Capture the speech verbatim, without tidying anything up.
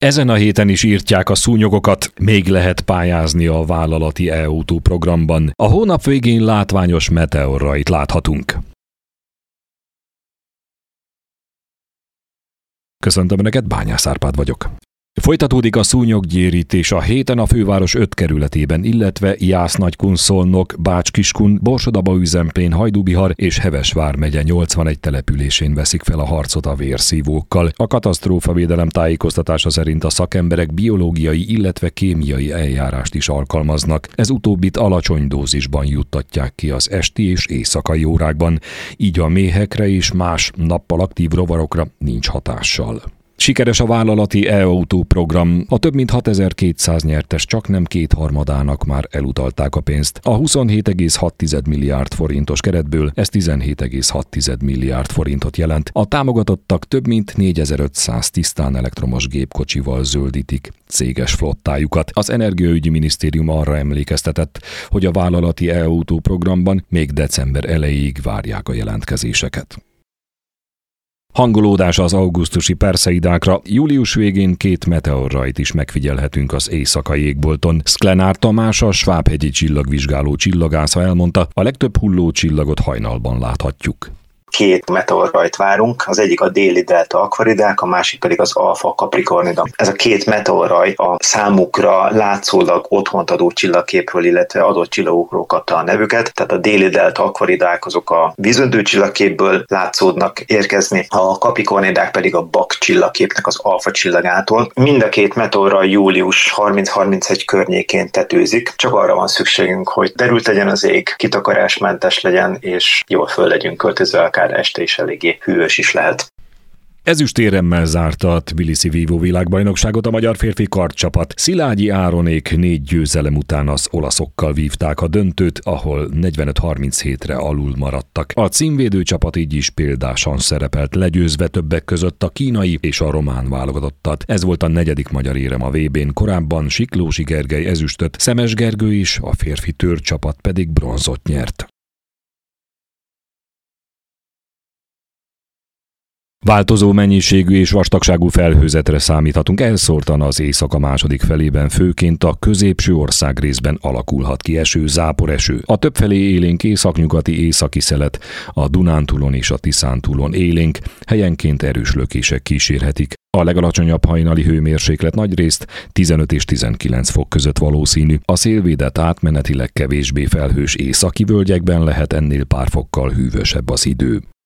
Ezen a héten is írtják a szúnyogokat, még lehet pályázni a vállalati e-autó programban. A hónap végén látványos meteorrait láthatunk. Köszöntöm Önöket, Bányász Árpád vagyok. Folytatódik a szúnyoggyérítés a héten a főváros öt kerületében, illetve Jász-Nagykun-Szolnok, Bács-Kiskun, Borsod-Abaúj-Zemplén, Hajdú-Bihar és Heves vármegye nyolcvanegy településén veszik fel a harcot a vérszívókkal. A katasztrófavédelem tájékoztatása szerint a szakemberek biológiai, illetve kémiai eljárást is alkalmaznak. Ez utóbbit alacsony dózisban juttatják ki az esti és éjszakai órákban, így a méhekre és más nappal aktív rovarokra nincs hatással. Sikeres a vállalati e-autó program. A több mint hatezer-kétszáz nyertes csaknem kétharmadának már elutalták a pénzt. A huszonhét egész hat milliárd forintos keretből ez tizenhét egész hat milliárd forintot jelent. A támogatottak több mint négyezer-ötszáz tisztán elektromos gépkocsival zöldítik céges flottájukat. Az Energiaügyi Minisztérium arra emlékeztetett, hogy a vállalati e-autó programban még december elejéig várják a jelentkezéseket. Hangolódás az augusztusi Perseidákra, július végén két meteorrajt is megfigyelhetünk az éjszakai égbolton. Szklenár Tamás, a Svábhegyi csillagvizsgáló csillagásza elmondta, a legtöbb hulló csillagot hajnalban láthatjuk. Két meteorrajt várunk, az egyik a déli delta akvaridák, a másik pedig az alfa capricornida. Ez a két meteorraj a számukra látszólag otthont adó csillagképről, illetve adott csillagokról kapta a nevüket. Tehát a déli delta akvaridák azok a vízöntő csillagképből látszódnak érkezni, a capricornidák pedig a Bak csillagképnek az alfa csillagától. Mind a két meteorraj július harminc-harmincegy környékén tetőzik, csak arra van szükségünk, hogy derült legyen az ég, kitakarásmentes legyen, és jól föl legyünk költözve, akár este is eléggé hűvös is lehet. Ezüstéremmel zárta a Tbilisi vívó világbajnokságot a magyar férfi kardcsapat. Szilágyi Áronék négy győzelem után az olaszokkal vívták a döntőt, ahol negyvenöt harminchétre alul maradtak. A címvédő csapat így is példásan szerepelt, legyőzve többek között a kínai és a román válogatottat. Ez volt a negyedik magyar érem a vé bén, korábban Siklósi Gergely ezüstöt, Szemes Gergő is, a férfi törcsapat pedig bronzot nyert. Változó mennyiségű és vastagságú felhőzetre számíthatunk, elszórtan az éjszaka második felében, főként a középső országrészben alakulhat ki eső, záporeső. A többfelé élénk északnyugati északi szelet, a Dunántúlon és a Tiszántúlon élénk, helyenként erős lökések kísérhetik. A legalacsonyabb hajnali hőmérséklet nagyrészt tizenöt és tizenkilenc fok között valószínű. A szélvédett átmenetileg kevésbé felhős északi völgyekben lehet ennél pár fokkal hűvösebb az idő.